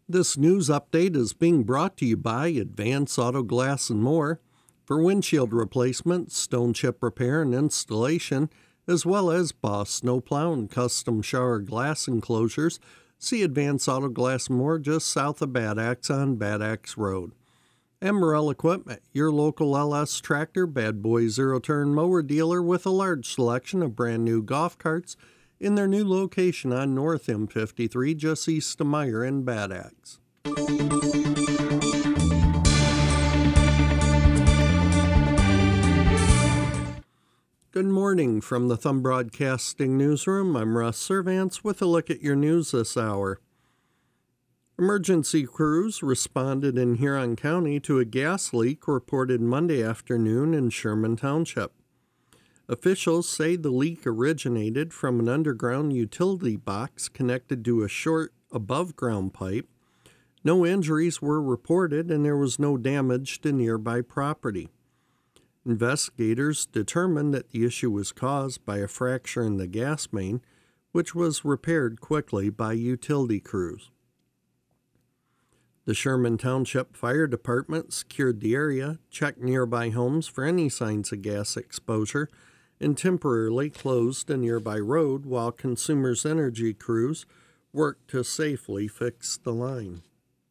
This news update is being brought to you by Advance Auto Glass and More for windshield replacement, stone chip repair and installation, as well as Boss Snowplow and custom shower glass enclosures. See Advance Auto Glass and More just south of Bad Axe on Bad Axe Road. Emerald Equipment, your local LS Tractor Bad Boy zero-turn mower dealer with a large selection of brand new golf carts in their new location on North M53 just east of Meyer in Bad Axe. Good morning from the Thumb Broadcasting Newsroom. I'm Russ Servants with a look at your news this hour. Emergency crews responded in Huron County to a gas leak reported Monday afternoon in Sherman Township. Officials say the leak originated from an underground utility box connected to a short above-ground pipe. No injuries were reported and there was no damage to nearby property. Investigators determined that the issue was caused by a fracture in the gas main, which was repaired quickly by utility crews. The Sherman Township Fire Department secured the area, checked nearby homes for any signs of gas exposure, and temporarily closed a nearby road while Consumers Energy crews worked to safely fix the line.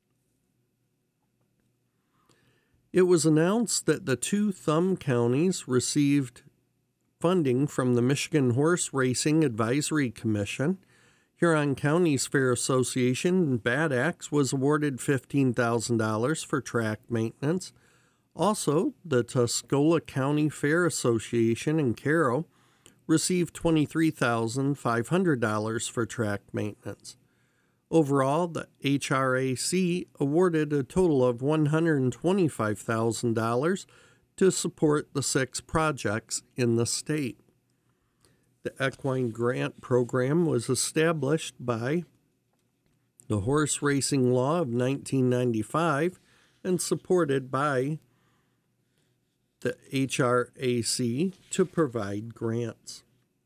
It was announced that the two Thumb counties received funding from the Michigan Horse Racing Advisory Commission. Huron County's Fair Association in Bad Axe was awarded $15,000 for track maintenance. Also, the Tuscola County Fair Association in Caro received $23,500 for track maintenance. Overall, the HRAC awarded a total of $125,000 to support the 6 projects in the state. The Equine Grant Program was established by the Horse Racing Law of 1995 and supported by the HRAC to provide grants.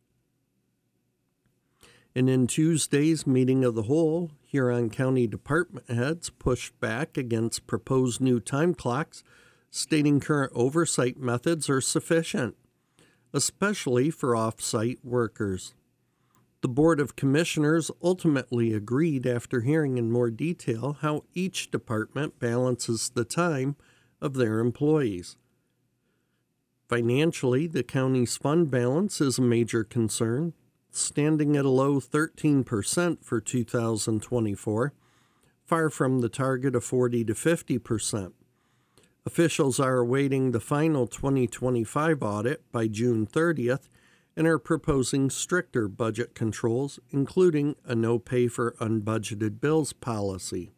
And in Tuesday's meeting of the whole, Huron County department heads pushed back against proposed new time clocks, stating current oversight methods are sufficient, especially for off-site workers. The Board of Commissioners ultimately agreed after hearing in more detail how each department balances the time of their employees. Financially, the county's fund balance is a major concern, standing at a low 13% for 2024, far from the target of 40 to 50%. Officials are awaiting the final 2025 audit by June 30th and are proposing stricter budget controls, including a no pay for unbudgeted bills policy.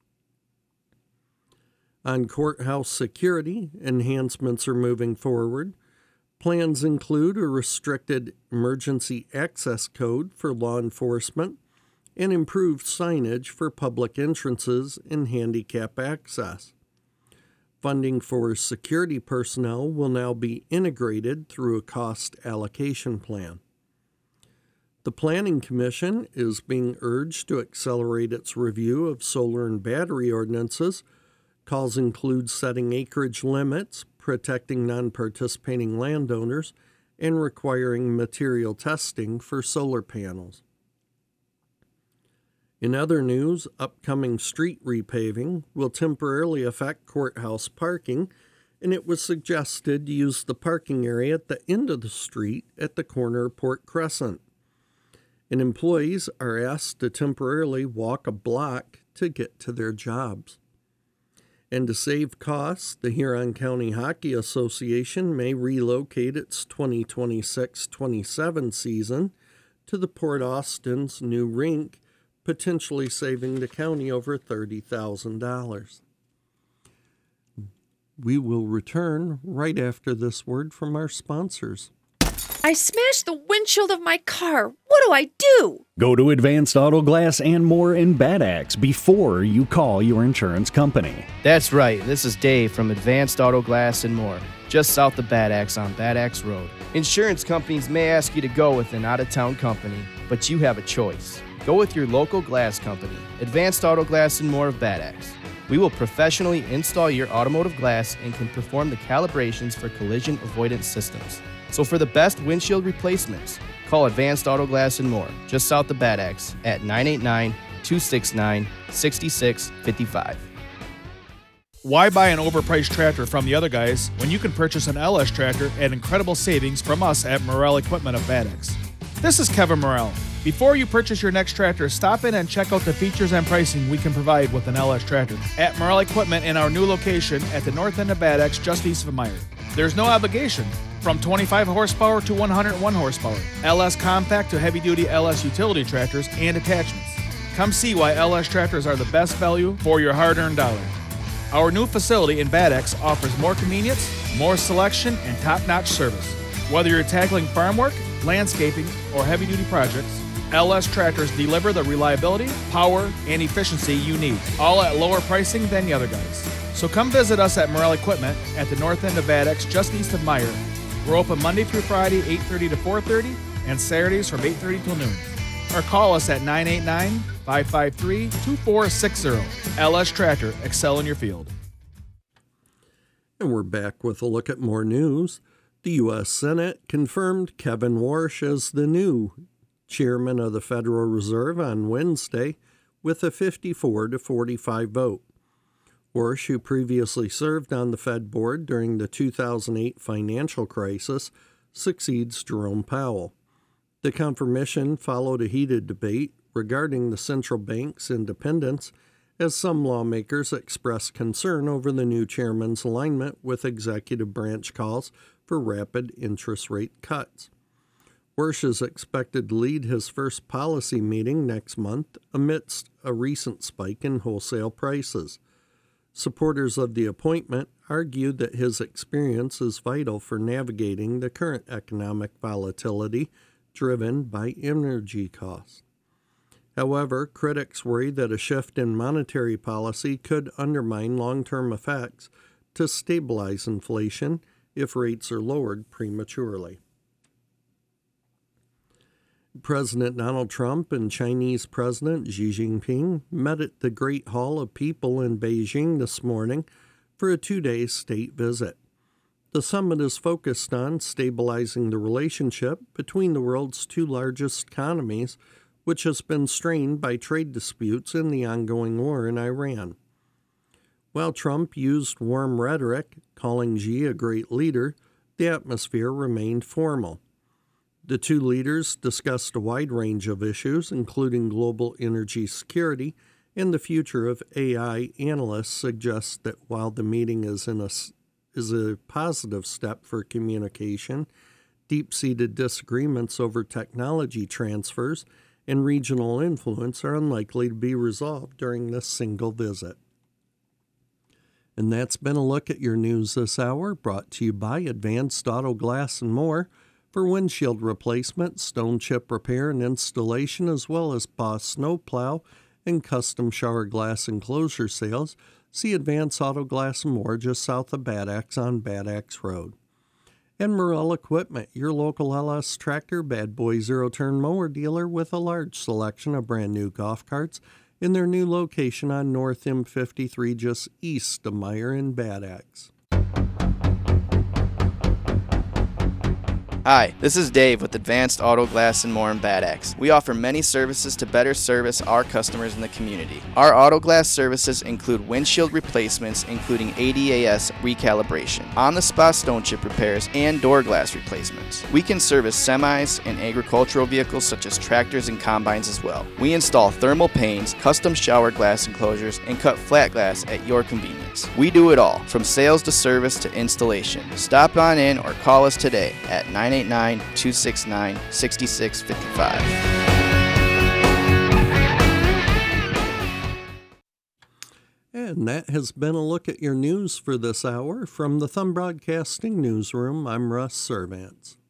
On courthouse security, enhancements are moving forward. Plans include a restricted emergency access code for law enforcement and improved signage for public entrances and handicap access. Funding for security personnel will now be integrated through a cost allocation plan. The Planning Commission is being urged to accelerate its review of solar and battery ordinances. Calls include setting acreage limits, protecting non-participating landowners, and requiring material testing for solar panels. In other news, upcoming street repaving will temporarily affect courthouse parking, and it was suggested to use the parking area at the end of the street at the corner of Port Crescent. And employees are asked to temporarily walk a block to get to their jobs. And to save costs, the Huron County Hockey Association may relocate its 2026-27 season to the Port Austin's new rink, potentially saving the county over $30,000. We will return right after this word from our sponsors. I smashed the windshield of my car. What do I do? Go to Advanced Auto Glass and More in Bad Axe before you call your insurance company. That's right. This is Dave from Advanced Auto Glass and More, just south of Bad Axe on Bad Axe Road. Insurance companies may ask you to go with an out-of-town company, but you have a choice. Go with your local glass company, Advanced Auto Glass and More of Bad Axe. We will professionally install your automotive glass and can perform the calibrations for collision avoidance systems. So for the best windshield replacements, call Advanced Auto Glass and More, just south of Bad Axe at 989-269-6655. Why buy an overpriced tractor from the other guys when you can purchase an LS tractor at incredible savings from us at Morrell Equipment of Bad Axe? This is Kevin Morrell. Before you purchase your next tractor, stop in and check out the features and pricing we can provide with an LS tractor at Morrell Equipment in our new location at the north end of Bad Axe, just east of Meyer. There's no obligation. From 25 horsepower to 101 horsepower, LS compact to heavy-duty LS utility tractors and attachments. Come see why LS tractors are the best value for your hard-earned dollar. Our new facility in Bad Axe offers more convenience, more selection, and top-notch service. Whether you're tackling farm work, landscaping, or heavy-duty projects, LS tractors deliver the reliability, power, and efficiency you need, all at lower pricing than the other guys. So come visit us at Morrell Equipment at the north end of Bad Axe, just east of Meyer. We're open Monday through Friday, 8:30 to 4:30, and Saturdays from 8:30 till noon. Or call us at 989-553-2460. LS Tractor, excel in your field. And we're back with a look at more news. The U.S. Senate confirmed Kevin Warsh as the new chairman of the Federal Reserve on Wednesday with a 54-45 vote. Warsh, who previously served on the Fed board during the 2008 financial crisis, succeeds Jerome Powell. The confirmation followed a heated debate regarding the central bank's independence, as some lawmakers expressed concern over the new chairman's alignment with executive branch calls for rapid interest rate cuts. Warsh is expected to lead his first policy meeting next month amidst a recent spike in wholesale prices. Supporters of the appointment argued that his experience is vital for navigating the current economic volatility driven by energy costs. However, critics worry that a shift in monetary policy could undermine long-term effects to stabilize inflation if rates are lowered prematurely. President Donald Trump and Chinese President Xi Jinping met at the Great Hall of People in Beijing this morning for a 2-day state visit. The summit is focused on stabilizing the relationship between the world's two largest economies, which has been strained by trade disputes and the ongoing war in Iran. While Trump used warm rhetoric, calling Xi a great leader, the atmosphere remained formal. The two leaders discussed a wide range of issues, including global energy security and the future of AI. Analysts suggest that while the meeting is a positive step for communication, deep-seated disagreements over technology transfers and regional influence are unlikely to be resolved during this single visit. And that's been a look at your news this hour, brought to you by Advanced Auto Glass and More. For windshield replacement, stone chip repair and installation, as well as Boss snowplow and custom shower glass enclosure sales, see Advanced Auto Glass and More just south of Bad Axe on Bad Axe Road. And Morrell Equipment, your local LS Tractor Bad Boy zero-turn mower dealer with a large selection of brand new golf carts in their new location on North M53 just east of Meyer in Bad Axe. Hi, this is Dave with Advanced Auto Glass and More in Bad Axe. We offer many services to better service our customers in the community. Our auto glass services include windshield replacements, including ADAS recalibration, on-the-spot stone chip repairs, and door glass replacements. We can service semis and agricultural vehicles such as tractors and combines as well. We install thermal panes, custom shower glass enclosures, and cut flat glass at your convenience. We do it all, from sales to service to installation. Stop on in or call us today at 989-269-6655. And that has been a look at your news for this hour. From the Thumb Broadcasting Newsroom, I'm Russ Servants.